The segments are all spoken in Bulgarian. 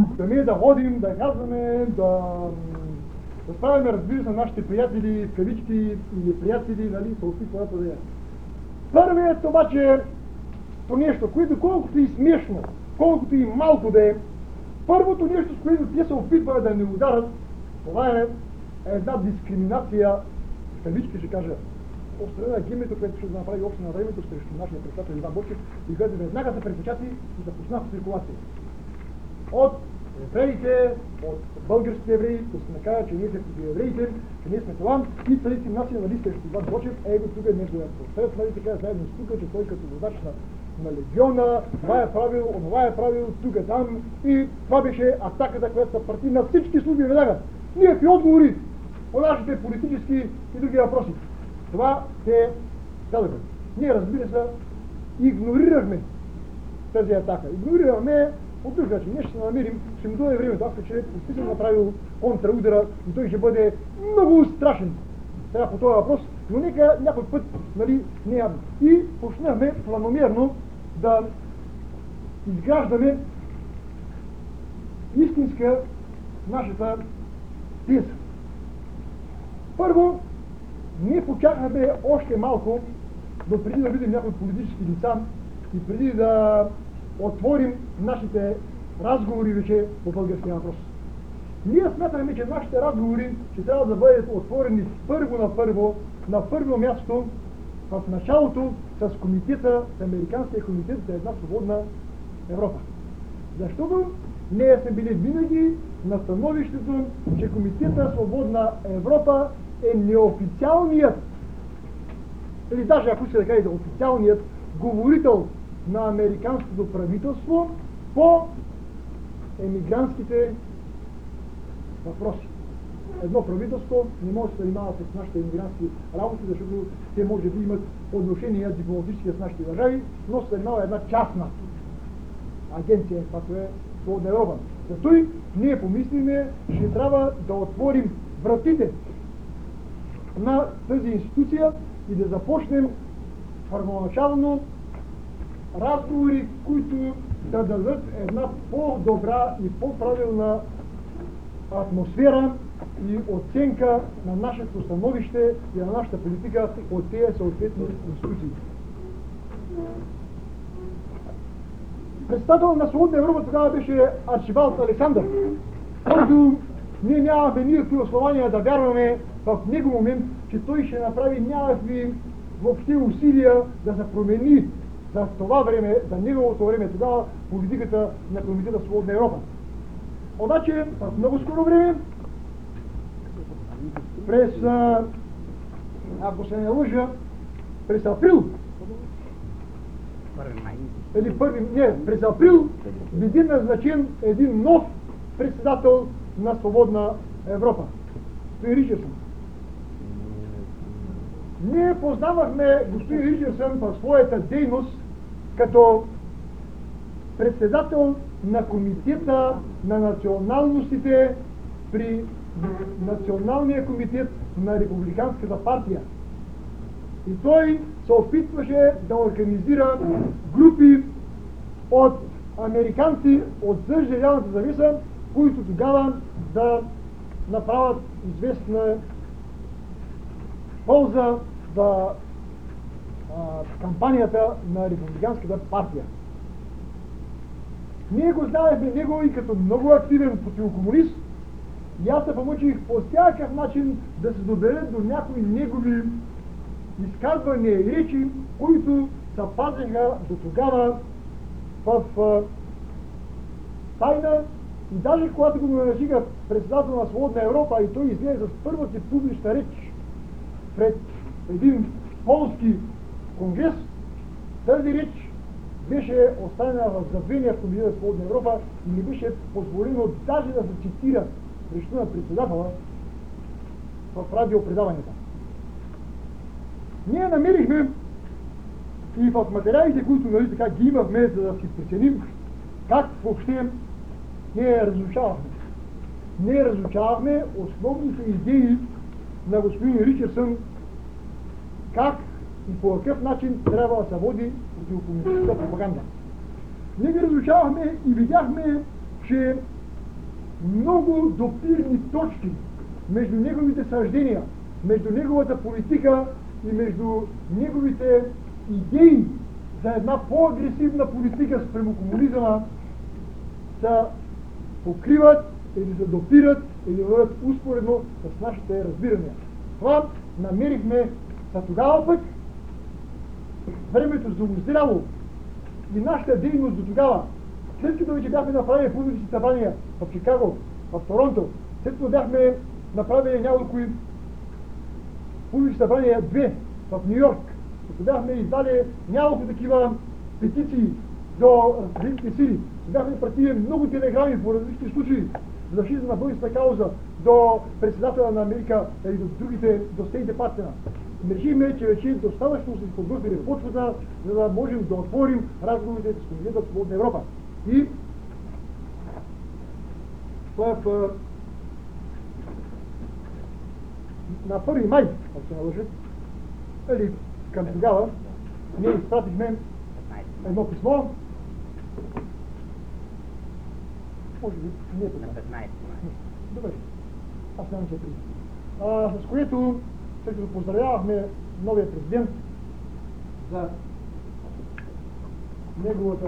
Сами да ходим, да казваме, да справяме, разбира се, нашите приятели, в кавички или приятели, нали, се опитват да я. Първият обаче, то нещо, което колкото и смешно, колкото и малко да е, първото нещо, с което те се опитват да ни ударят, това е една дискриминация, в кавички ще кажа, от страна на гимето, което ще направи общо на времето срещу нашия председател Иван Бочев и което веднага се препечати и започна в циркулация. От евреите, от българските евреи, които се накажат, че ние сме евреите, че ние сме талант и царите национали срещу Иван Бочев, его тук е неговия процес, нали така, заедно с тук, че той като водач на легиона, това е правил, онова е правил, тук е там и това беше атаката, която се парти на всички служби веднага. Ние ви отговори по нашите политически и други въпроси. Това те дадоха. Ние, разбира се, игнорирахме тази атака. Игнорирахме от друг начин. Ние ще се намерим, ще му дойде времето, ако че съм направил контраудара и той ще бъде много страшен. Сега по този въпрос, но нека някой път, нали, не явно. И почнахме планомерно да изграждаме истинска нашата теза. Първо, ние почакахме още малко, но преди да видим някои политически лица и преди да отворим нашите разговори вече по българския въпрос. Ние смятаме, че нашите разговори ще трябва да бъдат отворени на първо място в началото с комитета, с Американския комитет за една свободна Европа. Защото ние сме били винаги на становището, че комитета Свободна Европа е неофициалният, или даже ако ще да кажете официалният говорител на американското правителство по емигрантските въпроси. Едно правителство не може да се занимава с нашите емигрантски работи, защото те може да имат отношения дипломатически с нашите държави, но се занимава една частна агенция, която е Свободна Европа. Зато и ние помислиме, ще трябва да отворим вратите на тази институция и да започнем първоначално разговори, които да дадат една по-добра и по-правилна атмосфера и оценка на нашето становище и на нашата политика от тези съответни институции. Председател на Свободна Европа тогава беше Арчибалд Александър, който ние нямахме никакви основания да вярваме в него момент, че той ще направи някакви въобще усилия да се промени за това време, за неговото време, тогава политиката на Комитета Свободна Европа. Обаче в много скоро време, през, ако се не лъжа, през април, през април биде назначен един нов председател на Свободна Европа. Господин Ричардсън. Ние познавахме господин Ричардсън в своята дейност като председател на Комитета на националностите при Националния комитет на Републиканската партия. И той се опитваше да организира групи от американци от съжделялната зависа, които тогава да направят известна полза за кампанията на Републиканската партия. Ние го знаехме него и като много активен противокомунист, и аз се помъчих по всякакъв начин да се добере до някои негови изказвания и речи, които се пазеха до тогава в тайна. И даже когато го назначиха председател на Свободна Европа и той излезе с първата публична реч пред един полски конгрес, тази реч беше оставена в забвение в Комитета Свободна Европа и не беше позволено даже да се цитира срещу на председателя в радиопредаванията. Ние намерихме и в материалите, които нали така ги имахме, за да си преценим как въобще ние разрушавахме. Ние разрушавахме основните идеи на господин Ричардсън, как и по какъв начин трябва да се води противокомунистическа пропаганда. Ние ги разрушавахме и видяхме, че много допирни точки между неговите съждения, между неговата политика и между неговите идеи за една по-агресивна политика спрямо комунизма се покриват или се допират или върват успоредно с нашите разбирания. Това намерихме за тогава пък времето заозряло и нашата дейност до тогава. След като вече бяхме направили публични събрания в Чикаго, в Торонто, след като бяхме направили няколко публични събрания, 2 в Ню Йорк, като бяхме издали няколко такива петиции до различните сили, бяхме пратили много телеграми по различни случаи за защита на българската кауза до председателя на Америка и до другите, до Стейт Департамента. Решихме, че вече достатъчно се подготвили почвата, за да можем да отворим разговорите с Комитета в Свободна Европа. И на 1 май, ако се налъжат, или към тогава, ние изпратихме едно писмо. Може би не е на 15 май. Добре. Аз нямам 4. С което, след като поздравявахме новия президент за неговата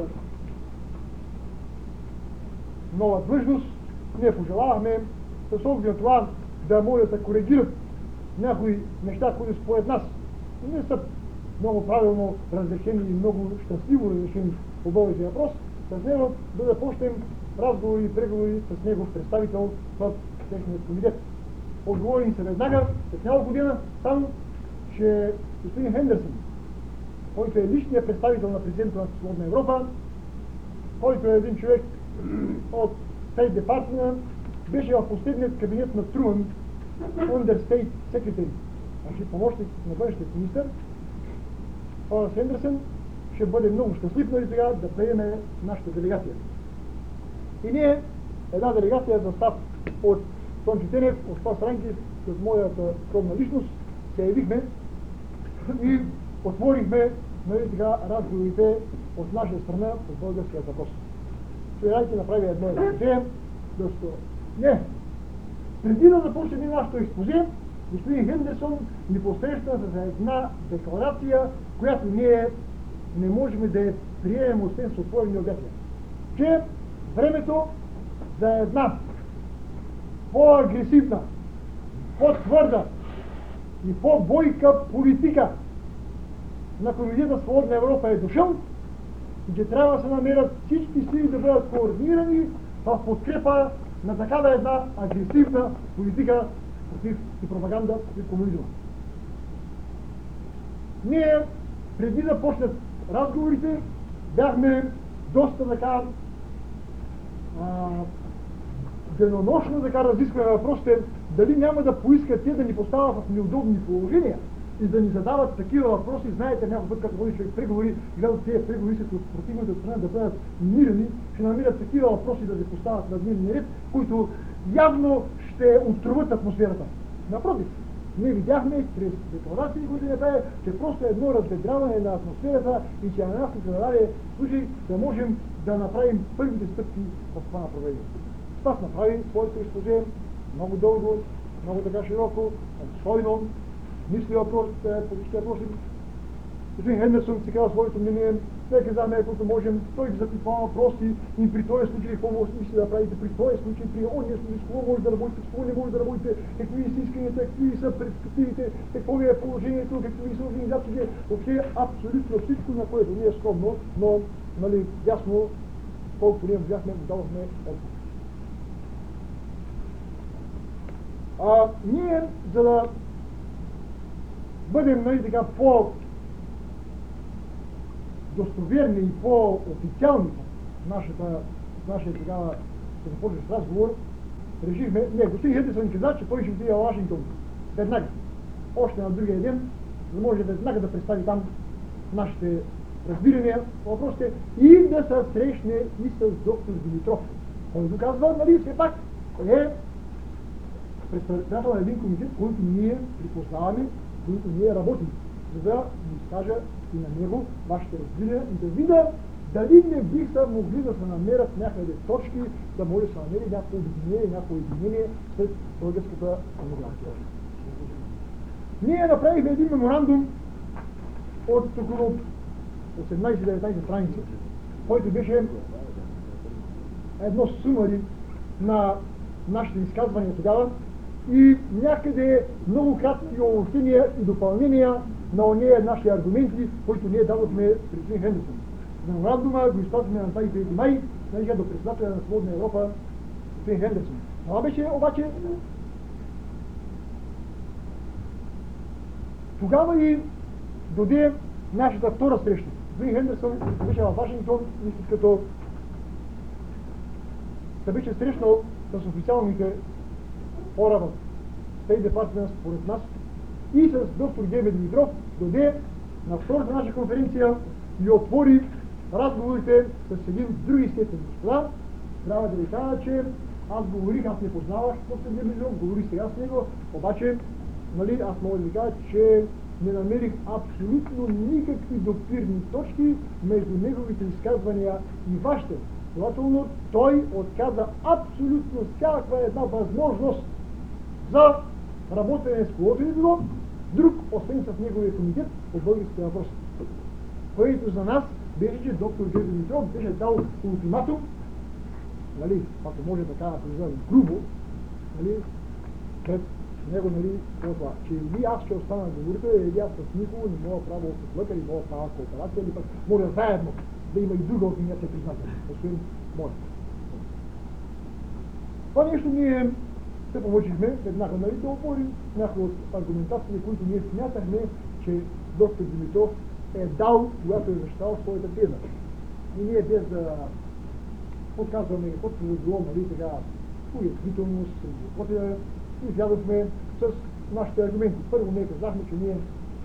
нова длъжност, ние пожелавахме с оглед на това да могат да коригират някои неща, които според нас не са много правилно разрешени и много щастливо разрешени по българския въпрос, с него да започнем разговори и преговори с негов представител в техния комитет. Отговорим се веднага, след няколко година, там, че господин Хендерсон, който е личният представител на президента на Свободна Европа, който е един човек от State Department, беше в последният кабинет на Труман, Under State Secretary, значи помощник на външния министър. Форъст Хендерсон ще бъде много щастлив нали сега да приеме нашата делегация. И ние, една делегация в състав от Тончо Тенев, от Спас Ранкев, с моята скромна личност, се явихме и отворихме нали така разговорите от наша страна по българския въпрос. Чуйте направи едно експозе, защото не, преди да започне нашето експозе, господин Хендерсон ни посрещна за една декларация, която ние не можем да я приемем освен с отворени обятия. Че времето за една по-агресивна, по-твърда и по-бойка политика на Комитета Свободна Европа е дошъл и че трябва да се намерят всички сили да бъдат координирани в подкрепа на такава една агресивна политика против и пропаганда против комунизма. Ние, преди да почнат разговорите, бяхме доста така денонощно така разискваме въпросите, дали няма да поискат те да ни поставят в неудобни положения и да ни задават такива въпроси. Знаете, някой път, като води човек преговори, гледат тези преговори с противната страна да бъдат мирни, ще намерят такива въпроси да се поставят на дневния ред, които явно ще отровят атмосферата. Напротив, ние видяхме чрез декларации, които не прави, че просто едно разведряване на атмосферата и че на нас се даде случай да можем да направим първите стъпки в това направление. Спас направи своето експозе много дълго, много така широко, обстойно, мисли политически въпроси. Господин Хендерсон си казва своето мнение, всеки за мен, който можем, той ги запитва въпроси и при този случай какво мисли да правите, при този случай, при ония случай, с какво може да работите, с какво не може да работите, какви са исканията, какви са перспективите, какво е положението, какви са организациите, въобще абсолютно всичко, на което ние е скромно, но нали, ясно, колкото ние бяхме, дадохме отговор. Ние, за да бъдем нали, така по-достоверни и по-официални в нашия тогава да започнеш разговор, решихме, господин Хендерсон каза, че той ще отиде в Вашингтон веднага, още на другия ден, за да може веднага да представи там нашите разбирания, въпросите и да се срещне и с доктор Димитров. Който казва, нали, все пак е председател на един комитет, който ние припознаваме, който ние работим, за да ни изкажа и на него вашите разбирания и да видя дали не биха могли да се намерят някъде точки, да може да се намери някакво обединение, някакво единение след българската емиграция. Ние направихме един меморандум от около 18-19 страници, който беше едно сумари на нашите изказвания тогава и някъде много кратки обобщения и допълнения на ония наши аргументи, които ние дадохме при господин Хендерсон. Меморандума го изпратихме на 23 май, до председателя на Свободна Европа, господин Хендерсон. Това беше обаче тогава и доде нашата втора среща. Господин Хендерсон беше в Вашингтон, мисля, като се беше срещнал с официалните хора в State Department според нас и с доктор Георги Димитров доде на втората наша конференция и отвори разговорите с един други естествен господа. Трябва да ви кажа, че аз говорих, аз не познавах доктор Георги Димитров, говорих сега с него, обаче аз мога да ви кажа, че не намерих абсолютно никакви допирни точки между неговите изказвания и вашите. Следователно, той отказа абсолютно всякаква една възможност за работене с когото и било друг, освен с неговия комитет по българския въпрос. Което за нас беше, че доктор Георги Димитров беше дал ултиматум, ако може така да произведем грубо, пред него, това, че или аз ще остана говорител, или аз с никого не мога право осветлъка, или мога права кооперация, или пък може заедно да има и друга организация призната, освен моя. Това нещо ние се помъчихме веднага да отворим някои от аргументации, които ние смятахме, че доктор Димитров е дал, когато е защитавал своята теза. И ние без да подказваме каквото е било, така, уязвителност, каквото излязохме с нашите аргументи. Първо ние казахме, че ние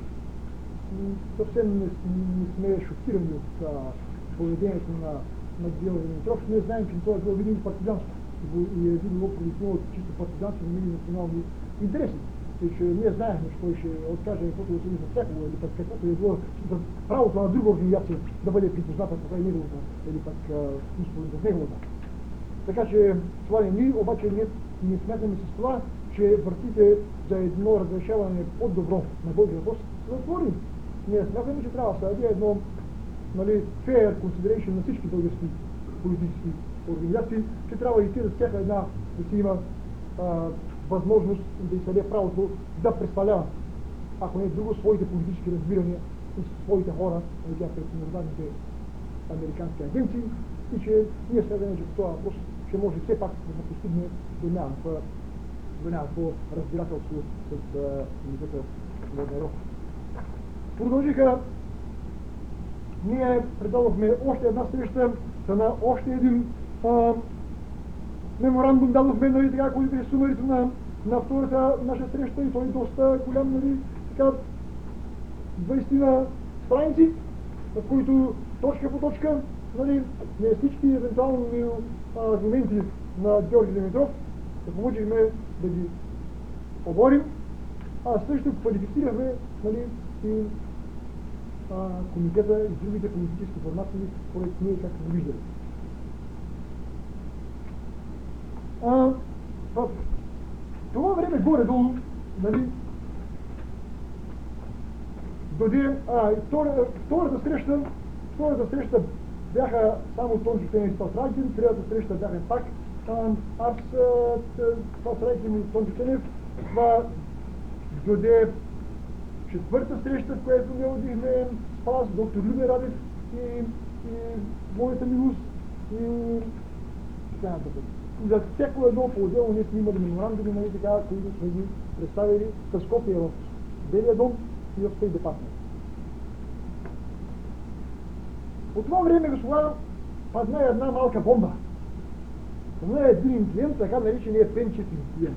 съвсем не сме шокирани от поведението на Георги Димитров. Ние знаем, че това е било видимо партизанско и е било продиктувано от чисто партизански и национални интереси. И че ние знаехме, че той ще откаже каквото да се за всякого, или пък каквото е било правото на друга организация да бъде припозната покрай неговата, или пък успоредно с неговата. Така че това не ни, обаче не смятаме с това, че вратите за едно разрешаване по-добро на българския въпрос са затворени. Ние смятаме, че трябва да се даде едно fair consideration на всички български политически организации, че трябва и за всяка една да си има възможност да й се даде правото да представлява, ако не е друго, своите политически разбирания с своите хора, пред международните американски агенции, и че ние смятаме, че това въпрос ще може все пак да се постигне до някакво разбирателство с Комитета на Европа. Продължиха, ние предадохме още една среща, на още един меморандум дадохме, така, който беше сумарито на втората наша среща и той е доста голям, така, 20 страници, в които точка по точка, не всички евентуални аргументи на Георги Димитров, да помочихме да ги оборим, а също квалифицирахме и комитета и другите политически формации, според ние как го виждали. В това време горе-долу, доде втората среща бяха само Тончо Тенев и Спас Райкин, третата среща бяха пак аз, Спас Райкин и Тончо Тенев. Това доде четвърта среща, в която ние одихме Спас, доктор Любен Радев и моята милост и така нататък. И за всяко едно по-отделно ние сме имали меморандуми, които сме ги представили с копия в Белия дом и в State Department. От това време, господа, падна една малка бомба. Това е един инцидент, така наречения пенчев инцидент.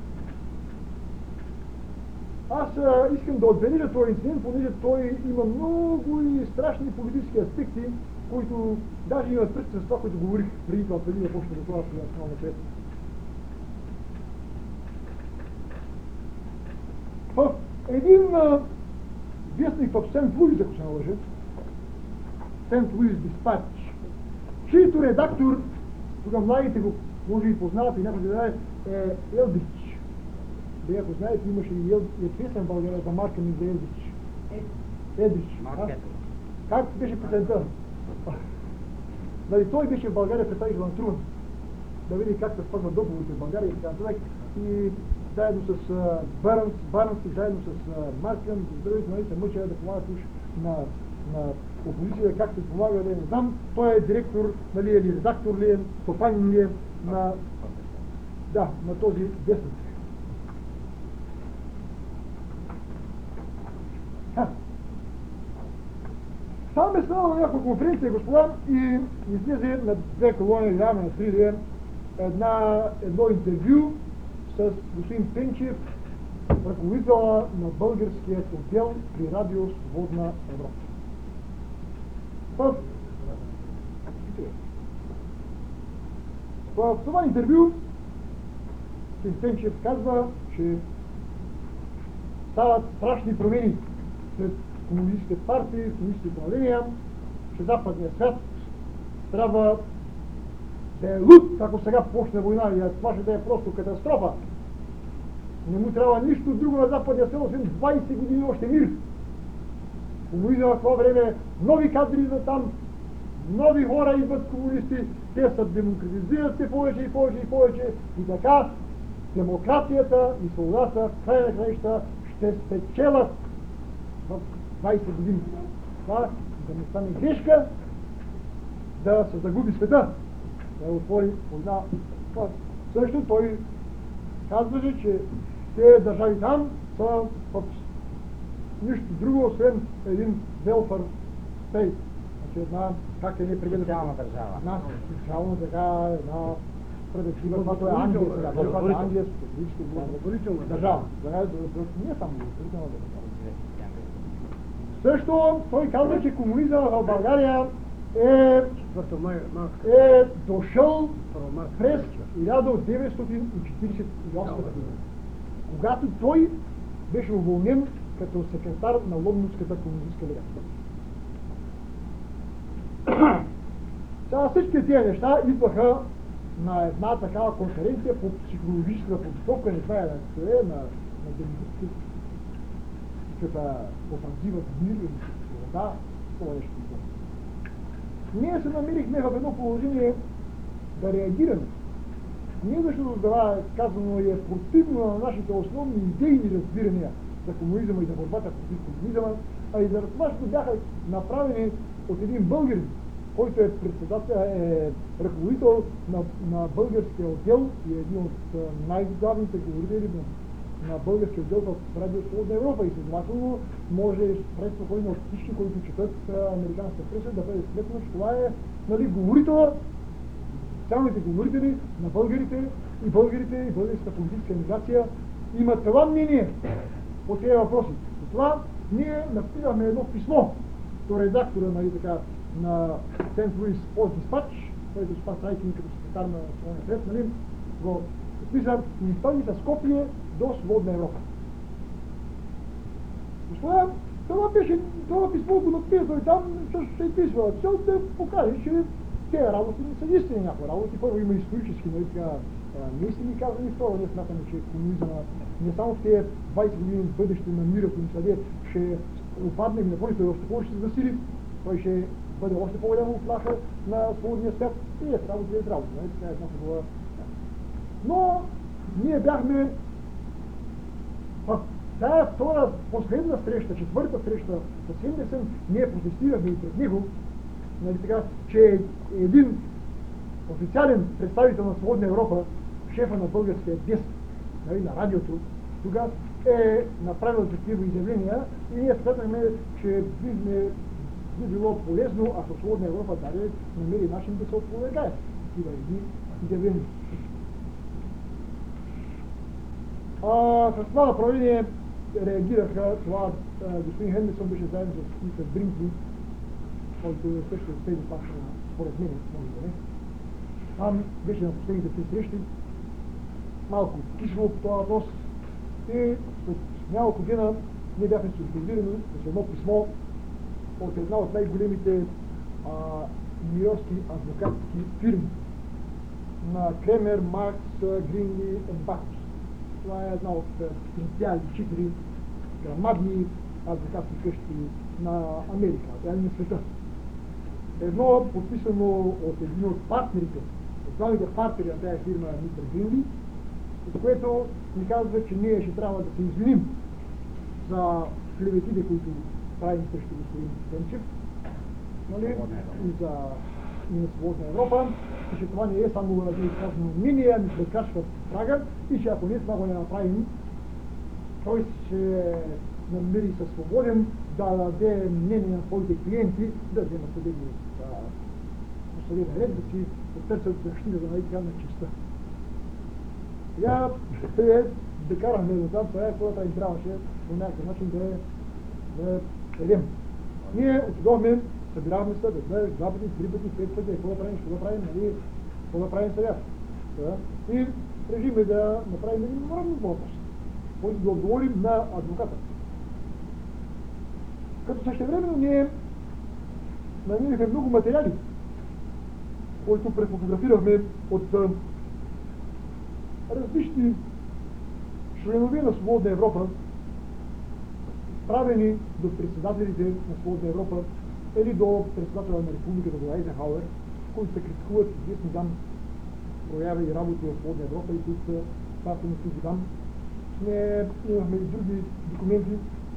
Аз искам да отбележа този инцидент, понеже той има много и страшни политически аспекти, които даже имат пред с това, което говорих преди това, преди да почне доклада на национална прес. В един вестник в Сент Луис, ако се не лъжа, Сент Луис Диспач, чийто редактор, тук младите го може и познават и някой да е Елдрич. Вие ако знаете, имаше и песен в България за марка ми за Елдрич. Едрич. Как беше песента? Нали, той беше в България представител на Труман. Да види как се спазват договорите в България и така нататък. И заедно с Барнс и заедно с Маркън, другите, нали, се мъча да помагат уж на опозиция, как се помага, да не знам. Той е директор, нали, или редактор ли е, стопанин ли е на този вестник. Там е станал на някаква конференция, господа, и излезе на 2 колони, на 3 ден, едно интервю с господин Пенчев, ръководителя на българският отдел при Радио Свободна Европа. В това интервю господин Пенчев казва, че стават страшни промени след комунистическите партии, комунистическите правления, че западният свят трябва да е луд, ако сега почне война, и това ще да е просто катастрофа. Не му трябва нищо друго на западния свят, освен 20 години още мир. Комунизъм в това време, нови кадри за там, нови хора идват комунисти, те се демократизират все повече и повече и повече, и така демократията и свободата в край на краища ще спечелят в 20 години. Това да не стане грешка, да се загуби света, да отвори война. Също той казваше, че тези държави там са в нищо друго, освен един welfare state. Значи една, как е не прегъдна социална държава. Една социална така, една справедлива, това е Англия сега. Това е Англия, социалистическа държава. Не само благотворителна държава. Също той казва, че комунизъм в България е дошъл през 1948 година, когато той беше уволнен като секретар на Лондонската комунистическа лига. Сега всички тези неща идваха на една такава конференция по психологическа подготовка, не знае на демократическата офанзива в мир или свобода, това нещо. Ние се намерихме в едно положение да реагираме. Не защото това казано е противно на нашите основни идейни разбирания за комунизма и за борбата против комунизма, а и за това, защото бяха направени от един българин, който е председател, ръководител на българския отдел и един от най-главните говорители на българския отдел в Радио Свободна Европа, и следователно може преспокойно от всички, които четат американска преса, да бъде сметнато, че това е, нали, говорителя, специалните говорители на българите и българската политическа миграция имат това мнение по тези въпроси. Затова ние написахме едно писмо до редактора, нали, така, на Сент Луис Диспач, който Спас Райкин като секретар на Свободния свет, нали, го подписа и изпълни с копие до Свободна Европа. Господа, това писмо го написа и там ще изписва цел да покаже, че тези работи не са истини някои работи. Първо има исторически, нали, така, неистини казани, второ ние смятаме, че комунизма не само в тези 20 години бъдеще на мира, които съде, ще опадне и напротив, той още повече ще се засили, той ще бъде още по-голяма уплаха на свободния свят и е работа, нали, така е една хубава. Но ние бяхме в тая втора, последна среща, четвърта среща с Хендерсън, ние протестирахме и пред него, нали, така, че един официален представител на Свободна Европа, шефа на българския ДЕС, нали, на радиото, тогава е направил такива изявления и ние смятахме, че би било полезно, ако Свободна Европа даде намери начин да се опровергае такива изявления. С това направление реагираха, това господин Хендерсън беше заедно с мистер Бринки, който също успее да паша, според мен, може да не. Там беше на последните 3 срещи, малко кисело по това въпрос и след няколко дена ние бяхме солидаризирани с едно писмо от една от най-големите нью-йоркски адвокатски фирми на Кремер, Маркс, Гринли и Бакус. Това е една от 3-4 грамадни адвокатски къщи на Америка, на света. Едно подписано от един от партнерите, от главните партнери на тази фирма, мистер Гринли, с което ни казва, че ние ще трябва да се извиним за клеветите, които правим срещу господин Пенчев, нали? И на Свободна Европа, и че това не е само изказано мнение, ами прекрачва прага, и че ако ние това го не направим, той ще намери със свободен да даде мнение на своите клиенти, да вземат съдебни по съдебен ред, да си търсят защита за най-така на честа. Сега да караме до там, това е, което им трябваше по някакъв начин да едем. Ние отидохме, събирахме се, да знаеш 2 пъти, 3 пъти, 5 пъти, какво да правим, нали, какво да правим сега. И решиме да направим един морален въпрос, който да отговорим на адвоката. Като същевременно ние намерихме много материали, които префотографирахме от различни членове на Свободна Европа, правени до председателите на Свободна Европа или до председателя на републиката до Айзенхауер, които се критикуват известни там прояви и работи в Свободна Европа и които са пратени тук там. Ние имахме и други документи,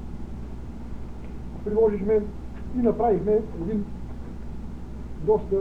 приложихме и направихме един доста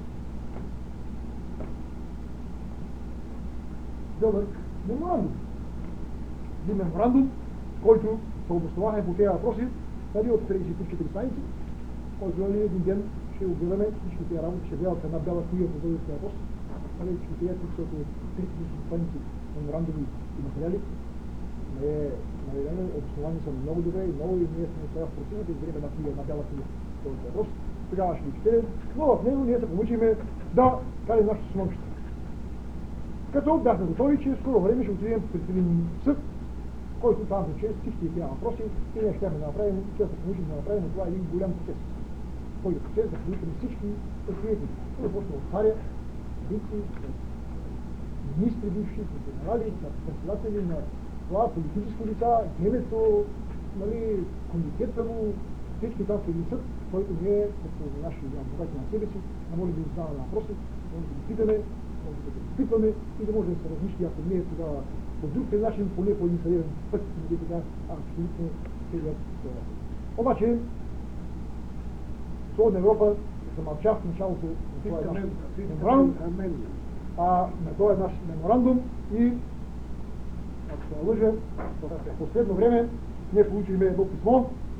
дълъг меморандум. Един меморандум, който се обосновахме по тези въпроси, нали, от 34 страници, който един ден ще обявяме всички тези работи, ще гледат една бяла книга по този въпрос, нали, всички тези, които са около 30 страници меморандуми и материали. Обосновани са много добре и много, и ние сме сега в процесът да изберем една книга, една бяла книга по този въпрос. Тогава ще ги четем, но в него ние се получиме да кажем нашето становище. Като бяхме готови, че скоро време ще отидем пред един съд, който там вече всички тези въпроси и ние ще да направим, че да се помислим да направим това един голям процес. Който процес да включим всички предприятия. Това просто отваря вици, министри бивши, генерали, председатели на това политическо лица, гемето, нали, комитета му, всички там в един съд, който ние, като наши адвокати на себе си, да може да задаваме въпроси, може да ги питаме, може да ги изпитваме и да може да се размисли, ако ние тогава по друг начин, поне по един съдебен път, и така абсолютно целият. Обаче, Свободна Европа замълча в началото на това наш меморандум, на този наш меморандум и, ако се лъжа, в последно време ние получихме едно писмо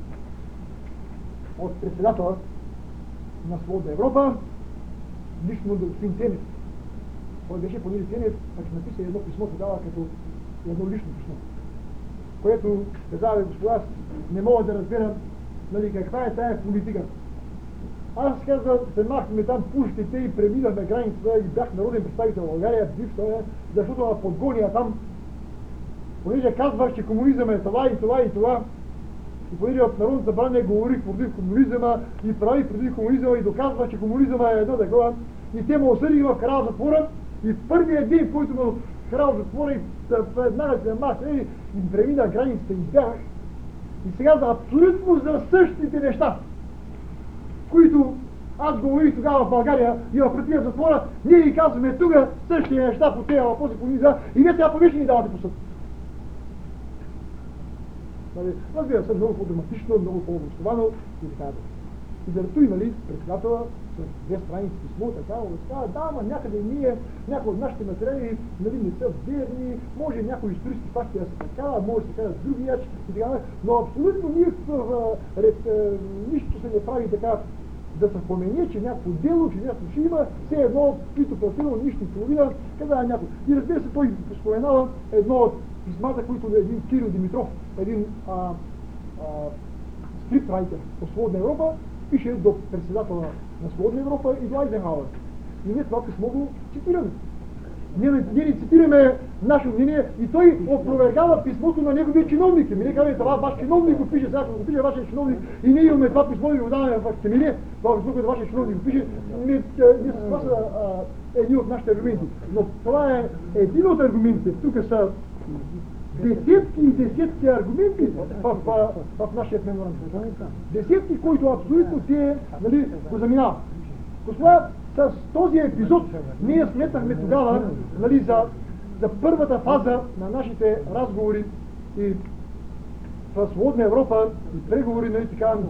от председателя на Свободна Европа, лично до господин Тенев. Той беше Понили Тенев, значи написа едно писмо тогава като едно лично писмо, което казава, господа, аз не мога да разберам, нали, каква е тая политика. Аз казвам, се махме там пушките и преминахме границата и бях народен представител в България, защото на подгония там, понеже казвах, че комунизъм е това и това и това, и понеже от Народното събрание говорих против комунизъма и прави против комунизъма и доказвах, че комунизъма е едно такова, и те ме осъдиха в края затвора, и първият ден, в който ме края затвора и веднага се махна и премина границата и бях, и сега за абсолютно за същите неща, които аз говорих тогава в България и в против затвора, ние ги казваме тук същите неща по тези въпроси по низа и вие сега повече ни давате по съд. Разбира се, много по-драматично, много по-обосновано и така да. И заради, нали, председателя с 2 страници писмо, така, да, ама някъде ние, някои от нашите материали, нали, не са верни, може някои исторически факти да се така, може да се кажат с други начин и така, но абсолютно нищо се не прави така, да се спомене, че някакво дело, че някакво ще има, все едно, които платило нищо и половина, каза някой. И разбира се, той споменава едно от писмата, които един Кирил Димитров, един скриптрайтер по Свободна Европа, пише до председателя на Свободна Европа и до Айзенхауер. И ние това писмо го цитираме. Ние не цитираме наше мнение и той опровергава писмото на неговия чиновник. Ние казваме, това ваш чиновник го пише, сега ще го пише вашия чиновник и ние имаме това писмо и го даваме в Темелие, това писмо, което вашия чиновник го пише, това са едни от нашите аргументи. Но това е един от аргументите. Тук са десетки и десетки аргументи в нашия меморандум. Десетки, които абсолютно те го заминават. Господа, с този епизод ние сметнахме тогава за първата фаза на нашите разговори и в Свободна Европа и преговори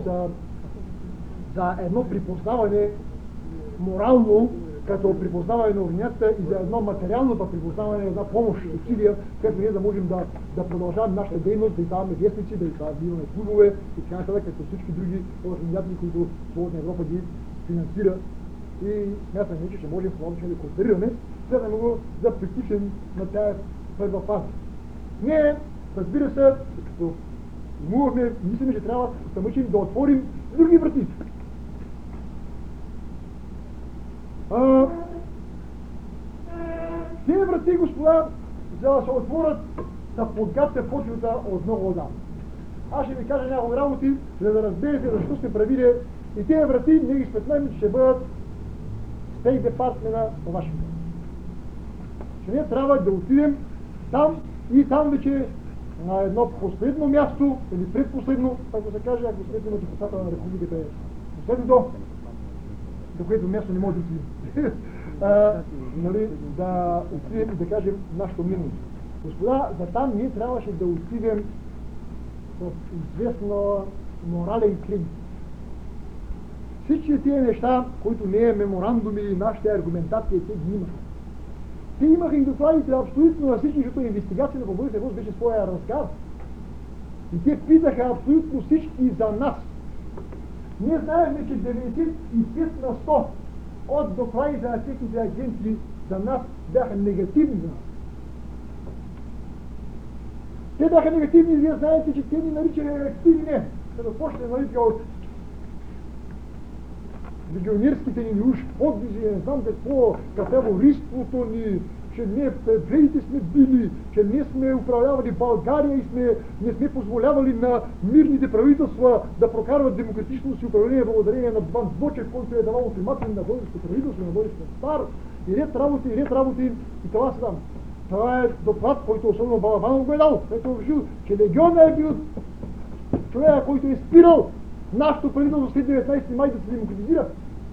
за едно припознаване морално, като припознаване на организацията и за едно материално припознаване, една помощ, усилия, където ние да можем да продължаваме нашата дейност, да издаваме вестници, да имаме клубове и така нататък, като всички други организации, които Свободна Европа ги финансира. И смятаме, че ще можем по-добре да кооперираме, за да го да приключим на тази първа фаза. Ние, разбира се, като имувахме, мислим, че трябва да се мъчим да отворим други врати. Тези врати, господа, за да се отворят, да подгатват почвата от много отдавна. Аз ще ви кажа няколко работи, за да разберете защо сте правили и тези врати, ние ги сметнем, че ще бъдат Стейт департмента на Вашингтон. Че ние трябва да отидем там и там вече на едно последно място, или предпоследно, ако се каже, ако след имате председател на републиката е последното, до което място не може да отидем. Да отидем и да кажем нашето мнение. Господа, за там ние трябваше да отидем в известно морален кредит. Всички тия неща, които не е меморандуми и нашите аргументации, те ги имаха. Те имаха и докладите абсолютно на всички, защото инвестигация на Българския въпрос беше своя разгар. И те питаха абсолютно всички за нас. Ние знаехме, че 95 на 100 от докладите на техните агенти за нас бяха негативни за нас. Те бяха негативни и вие знаете, че те ни наричаха реактивни. Като почне нарича от легионерските ни уж подвизи, не знам какво, кафевориството ни, че ние евреите сме били, че ние сме управлявали България и не сме позволявали на мирните правителства да прокарват демократично си управление благодарение на Бан Дочев, който е давал ултиматум на българското правителство, на българския стар, и ред работи, и това се там. Това е доклад, който особено Балабанов го е дал, който е решил, че легиона е бил човека, който е спирал нашето правителство след 19 май да се демократизира.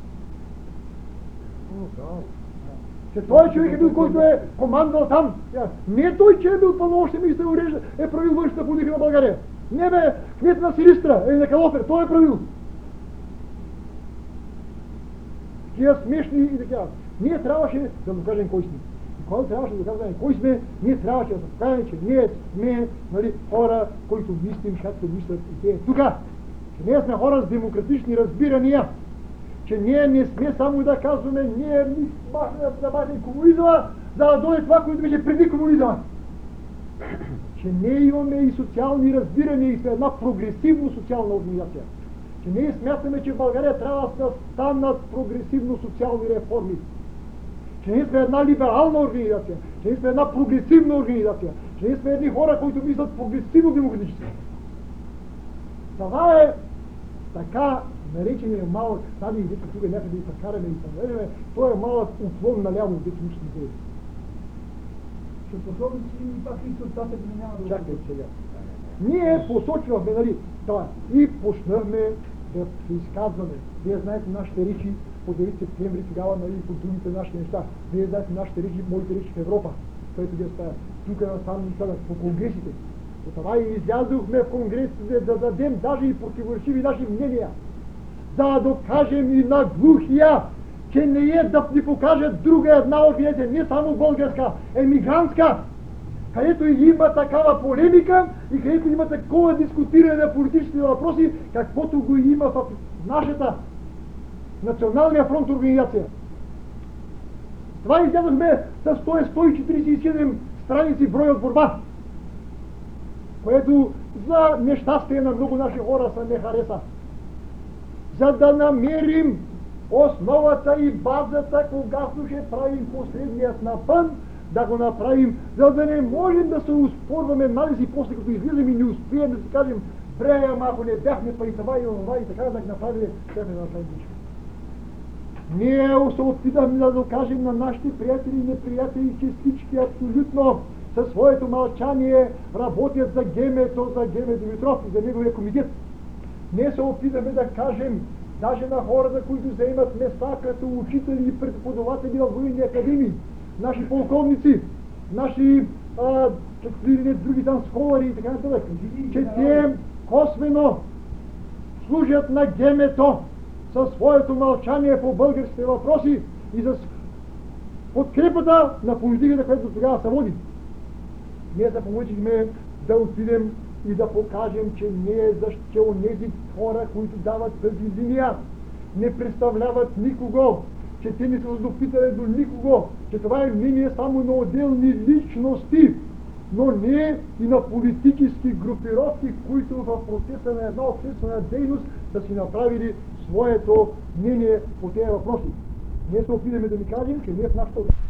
Че той човек е бил, който е командвал там. Не той, че е бил пълномощен министър е правил външната политика на България. Не бе, кмет на Силистра или на Калофер, той е правил. Тия смешни и така. Ние трябваше да докажем кой сме. И когато трябваше да доказваме кой сме, ние трябваше да се покажем, че ние сме хора, които мислим, както мислят и те тука. Че ние сме хора с демократични разбирания. Че ние не сме само да казваме, ние да махнем комунизма, за да дойде това, което беше преди комунизма. Че ние имаме и социални разбирания и сме една прогресивно социална организация. Че ние смятаме, че в България трябва да станат прогресивно социални реформи. Че ние сме една либерална организация, че ние сме една прогресивна организация, че ние сме едни хора, които мислят прогресивно демократически. Това е така наречения малък стадий, дето тук някъде и прекараме и съведеме, той е малък уклон наляво, дето ушни дойде. Ще посочи и пак и съдтатък не няма да... Чакай сега. Ние посочвахме, това, и почнахме да се изказваме. Вие знаете нашите речи по 9 септември, тогава по другите наши неща. Вие знаете нашите речи, моите речи в Европа, където ги оставя. Тук там по конгресите. От това и излязохме в конгресите да дадем даже и противоречиви наши мнения. За да докажем и на глухия, че не е да ни покажат друга една организация, не само българска, емигрантска, където има такава полемика и където има такова дискутиране на политически въпроси, каквото го има в нашата Националния фронт организация. Това излязохме с 147 страници брой от борба, което за нещастие на много наши хора се не хареса. За да намерим основата и базата, когато ще правим последният напън, да го направим, за да не можем да се успорваме анализи, после като излизаме и не успеем да си кажем, бре, ама ако не бяхме па и това и онова и така да направили, ще да направим нищо. Ние се опитахме да докажем на нашите приятели и неприятели, че всички абсолютно със своето мълчание работят за Геме Димитров и за неговия комитет. Ние се опитаме да кажем, даже на хората, които заемат места като учители и преподаватели в военни академии, наши полковници, наши други там сколари и така нататък, че те косвено служат на Гемето със своето мълчание по българските въпроси и с подкрепата на политиката, която тогава се води. Ние се получихме да отидем и да покажем, че че онези хора, които дават тази линия, не представляват никого, че те не са допитали до никого, че това е мнение само на отделни личности, но не и на политически групировки, които в процеса на една обществена дейност да си направили своето мнение по тези въпроси. Ние се опитаме да ви кажем, че ние в нашата